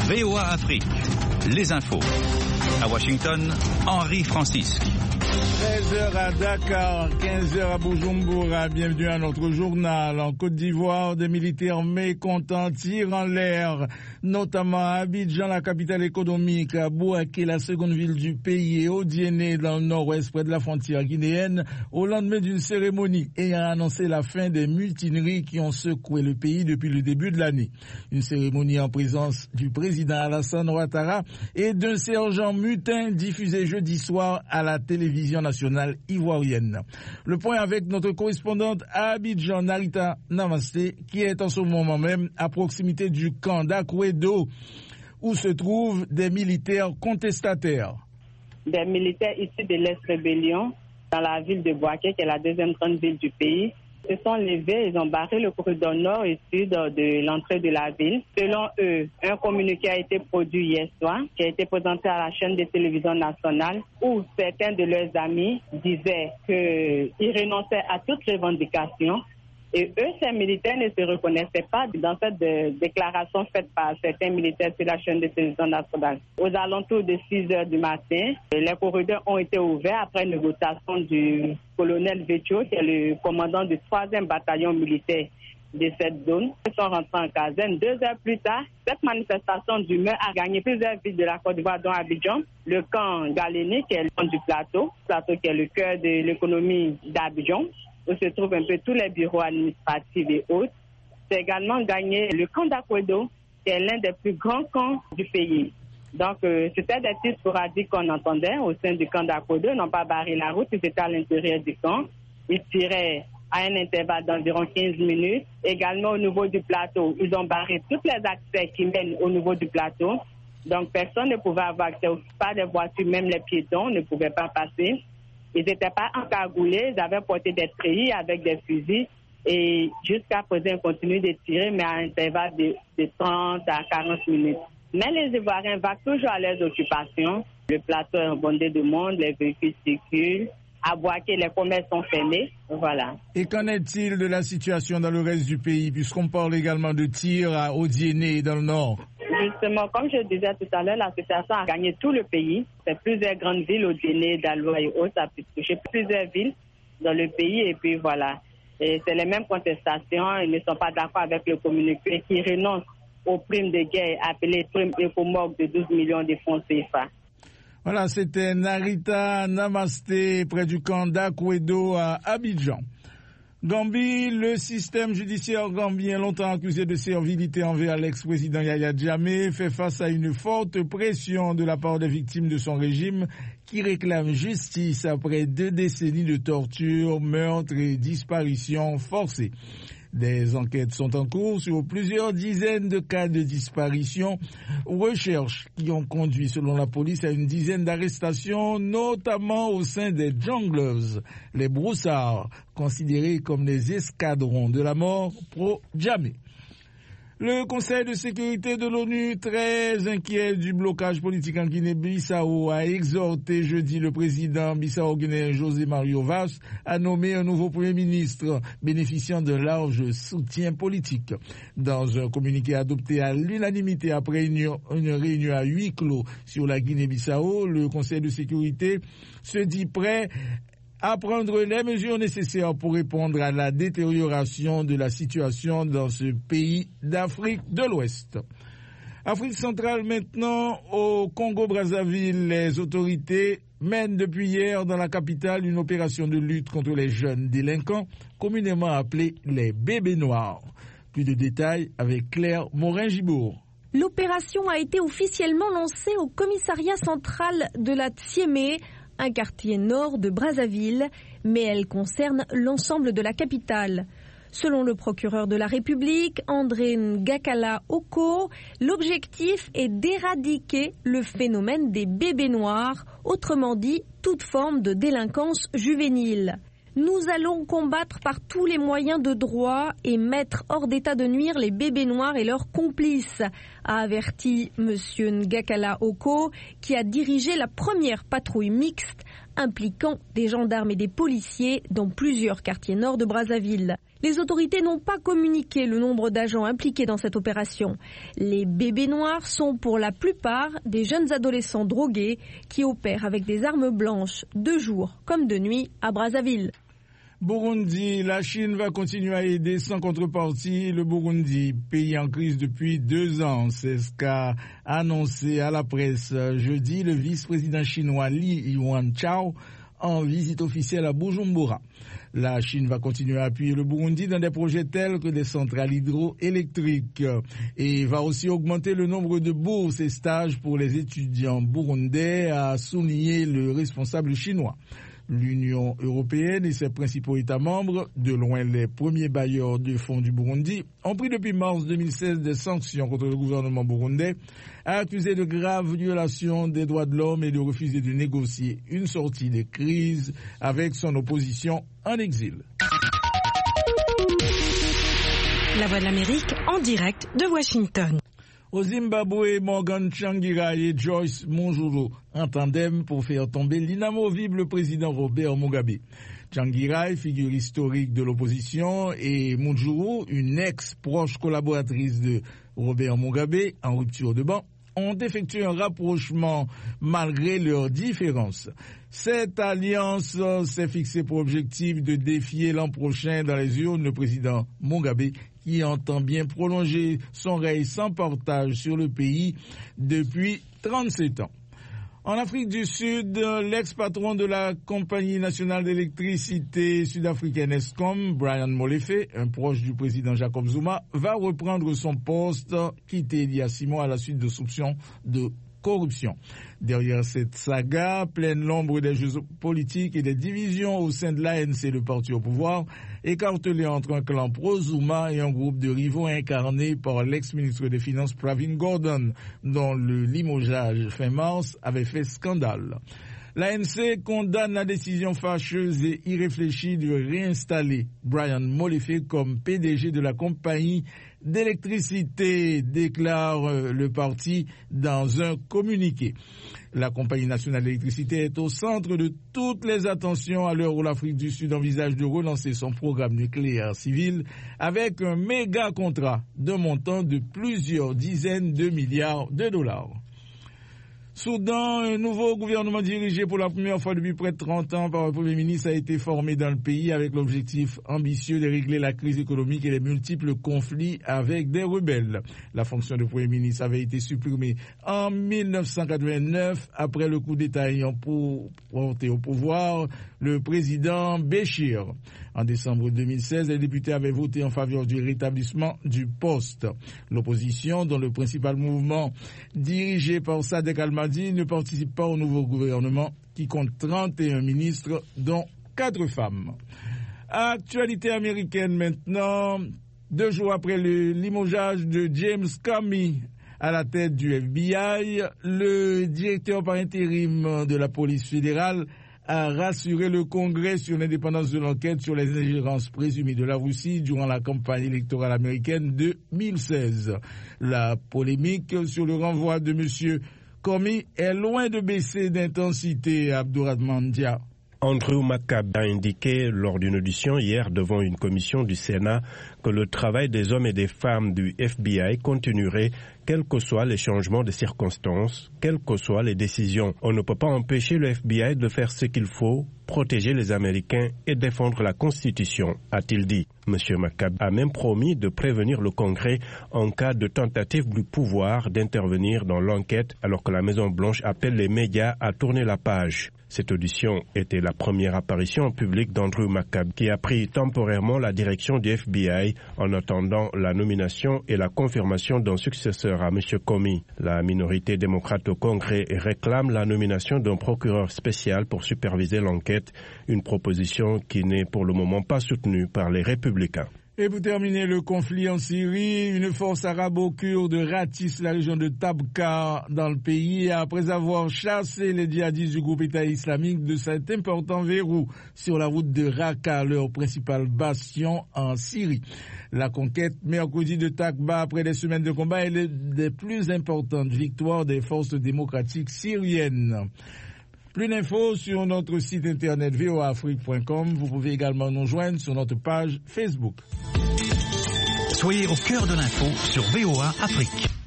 VOA Afrique, les infos. À Washington, Henri Francisque. 13h à Dakar, 15h à Bujumbura. Bienvenue à notre journal. En Côte d'Ivoire, des militaires mécontents tirent en l'air, notamment à Abidjan, la capitale économique, à Bouaké, la seconde ville du pays, et au Diéné, dans le nord-ouest, près de la frontière guinéenne, au lendemain d'une cérémonie ayant annoncé la fin des mutineries qui ont secoué le pays depuis le début de l'année. Une cérémonie en présence du président Alassane Ouattara et d'un sergent mutin diffusé jeudi soir à la télévision nationale ivoirienne. Le point avec notre correspondante à Abidjan, Narita Namasté, qui est en ce moment même à proximité du camp d'Akwedo, où se trouvent des militaires contestataires. Des militaires issus de l'ex-rébellion dans la ville de Bouaké, qui est la deuxième grande ville du pays, se sont levés, ils ont barré le corridor nord et sud de l'entrée de la ville. Selon eux, un communiqué a été produit hier soir, qui a été présenté à la chaîne de télévision nationale, où certains de leurs amis disaient qu'ils renonçaient à toute revendication. Et eux, ces militaires ne se reconnaissaient pas dans cette déclaration faite par certains militaires sur la chaîne de télévision nationale. Aux alentours de 6 heures du matin, les corridors ont été ouverts après négociation du colonel Vetio, qui est le commandant du 3e bataillon militaire de cette zone. Ils sont rentrés en caserne. 2 heures plus tard, cette manifestation d'humeur a gagné plusieurs villes de la Côte d'Ivoire, dont Abidjan, le camp Galéni, qui est le camp du plateau qui est le cœur de l'économie d'Abidjan, où se trouvent un peu tous les bureaux administratifs et autres. C'est également gagné le camp d'Akwedo, qui est l'un des plus grands camps du pays. Donc, c'était des tirs sporadiques qu'on entendait au sein du camp d'Akwedo. Ils n'ont pas barré la route, ils étaient à l'intérieur du camp. Ils tiraient à un intervalle d'environ 15 minutes. Également, au niveau du plateau, ils ont barré tous les accès qui mènent au niveau du plateau. Donc, personne ne pouvait avoir accès, pas des voitures, même les piétons ne pouvaient pas passer. Ils n'étaient pas encagoulés, ils avaient porté des treillis avec des fusils et jusqu'à présent, ils continuent de tirer, mais à un intervalle de 30 à 40 minutes. Mais les Ivoiriens vaquent toujours à leurs occupations. Le plateau est bondé de monde, les véhicules circulent. À Bouaké, les commerces sont fermés. Voilà. Et qu'en est-il de la situation dans le reste du pays, puisqu'on parle également de tirs à Odiéné dans le nord? Justement, comme je disais tout à l'heure, la situation a gagné tout le pays. C'est plusieurs grandes villes, Odiéné, Daloa et autres, ça a pu toucher plusieurs villes dans le pays. Et puis voilà, et c'est les mêmes contestations. Ils ne sont pas d'accord avec le communiqué qui renonce aux primes de guerre appelées primes écomorgues de 12 millions de francs CFA. Voilà, c'était Narita Namasté, près du camp d'Akwedo à Abidjan. Gambie, le système judiciaire gambien, longtemps accusé de servilité envers l'ex-président Yahya Jammeh, fait face à une forte pression de la part des victimes de son régime qui réclament justice après 2 décennies de torture, meurtres et disparitions forcées. Des enquêtes sont en cours sur plusieurs dizaines de cas de disparition, recherches qui ont conduit, selon la police, à une dizaine d'arrestations, notamment au sein des Junglers, les broussards, considérés comme les escadrons de la mort pro-Jammeh. Le Conseil de sécurité de l'ONU, très inquiet du blocage politique en Guinée-Bissau, a exhorté jeudi le président bissau-guinéen José Mario Vaz à nommer un nouveau Premier ministre bénéficiant d'un large soutien politique. Dans un communiqué adopté à l'unanimité après une réunion à huis clos sur la Guinée-Bissau, le Conseil de sécurité se dit prêt à prendre les mesures nécessaires pour répondre à la détérioration de la situation dans ce pays d'Afrique de l'Ouest. Afrique centrale maintenant, au Congo-Brazzaville, les autorités mènent depuis hier dans la capitale une opération de lutte contre les jeunes délinquants, communément appelés les bébés noirs. Plus de détails avec Claire Morin-Gibourg. L'opération a été officiellement lancée au commissariat central de la Tsiémé, un quartier nord de Brazzaville, mais elle concerne l'ensemble de la capitale. Selon le procureur de la République, André Ngakala Oko, l'objectif est d'éradiquer le phénomène des bébés noirs, autrement dit toute forme de délinquance juvénile. Nous allons combattre par tous les moyens de droit et mettre hors d'état de nuire les bébés noirs et leurs complices, a averti M. Ngakala Oko, qui a dirigé la première patrouille mixte impliquant des gendarmes et des policiers dans plusieurs quartiers nord de Brazzaville. Les autorités n'ont pas communiqué le nombre d'agents impliqués dans cette opération. Les bébés noirs sont pour la plupart des jeunes adolescents drogués qui opèrent avec des armes blanches de jour comme de nuit à Brazzaville. Burundi, la Chine va continuer à aider sans contrepartie le Burundi, pays en crise depuis 2 ans. C'est ce qu'a annoncé à la presse jeudi le vice-président chinois Li Yuanchao en visite officielle à Bujumbura. La Chine va continuer à appuyer le Burundi dans des projets tels que des centrales hydroélectriques et va aussi augmenter le nombre de bourses et stages pour les étudiants burundais, a souligné le responsable chinois. L'Union européenne et ses principaux États membres, de loin les premiers bailleurs de fonds du Burundi, ont pris depuis mars 2016 des sanctions contre le gouvernement burundais, accusé de graves violations des droits de l'homme et de refuser de négocier une sortie des crises avec son opposition en exil. La Voix de l'Amérique en direct de Washington. Au Zimbabwe, Morgan Tsvangirai et Joyce Mujuru en tandem pour faire tomber l'inamovible président Robert Mugabe. Tsvangirai, figure historique de l'opposition, et Mujuru, une ex-proche collaboratrice de Robert Mugabe en rupture de banc, ont effectué un rapprochement malgré leurs différences. Cette alliance s'est fixée pour objectif de défier l'an prochain dans les urnes le président Mugabe, qui entend bien prolonger son règne sans partage sur le pays depuis 37 ans. En Afrique du Sud, l'ex-patron de la compagnie nationale d'électricité sud-africaine Eskom, Brian Molefe, un proche du président Jacob Zuma, va reprendre son poste quitté il y a 6 mois à la suite de soupçons de corruption. Derrière cette saga, pleine l'ombre des jeux politiques et des divisions au sein de l'ANC, le parti au pouvoir, écartelé entre un clan pro-Zuma et un groupe de rivaux incarné par l'ex-ministre des Finances Pravin Gordhan, dont le limogeage fin mars avait fait scandale. L'ANC condamne la décision fâcheuse et irréfléchie de réinstaller Brian Molefe comme PDG de la compagnie d'électricité, déclare le parti dans un communiqué. La compagnie nationale d'électricité est au centre de toutes les attentions à l'heure où l'Afrique du Sud envisage de relancer son programme nucléaire civil avec un méga contrat d'un montant de plusieurs dizaines de milliards de dollars. Soudan, un nouveau gouvernement dirigé pour la première fois depuis près de 30 ans par un Premier ministre a été formé dans le pays avec l'objectif ambitieux de régler la crise économique et les multiples conflits avec des rebelles. La fonction de Premier ministre avait été supprimée en 1989 après le coup d'État ayant porté au pouvoir le président Béchir. En décembre 2016, les députés avaient voté en faveur du rétablissement du poste. L'opposition, dont le principal mouvement dirigé par Sadek Al-Mahdi, ne participe pas au nouveau gouvernement qui compte 31 ministres, dont 4 femmes. Actualité américaine maintenant. 2 jours après le limogeage de James Comey à la tête du FBI, le directeur par intérim de la police fédérale a rassuré le Congrès sur l'indépendance de l'enquête sur les ingérences présumées de la Russie durant la campagne électorale américaine de 2016. La polémique sur le renvoi de M. Comey est loin de baisser d'intensité, Abdourahmane Dia. Andrew McCabe a indiqué lors d'une audition hier devant une commission du Sénat que le travail des hommes et des femmes du FBI continuerait quels que soient les changements de circonstances, quelles que soient les décisions. On ne peut pas empêcher le FBI de faire ce qu'il faut, protéger les Américains et défendre la Constitution, a-t-il dit. M. McCabe a même promis de prévenir le Congrès en cas de tentative du pouvoir d'intervenir dans l'enquête alors que la Maison-Blanche appelle les médias à tourner la page. Cette audition était la première apparition en public d'Andrew McCabe, qui a pris temporairement la direction du FBI en attendant la nomination et la confirmation d'un successeur à M. Comey. La minorité démocrate au Congrès réclame la nomination d'un procureur spécial pour superviser l'enquête, une proposition qui n'est pour le moment pas soutenue par les républicains. Et pour terminer, le conflit en Syrie, une force arabo-kurde ratisse la région de Tabqa dans le pays après avoir chassé les djihadistes du groupe État islamique de cet important verrou sur la route de Raqqa, leur principal bastion en Syrie. La conquête mercredi de Tabqa, après des semaines de combat, est l'une des plus importantes victoires des forces démocratiques syriennes. Plus d'infos sur notre site internet voaafrique.com. Vous pouvez également nous joindre sur notre page Facebook. Soyez au cœur de l'info sur VOA Afrique.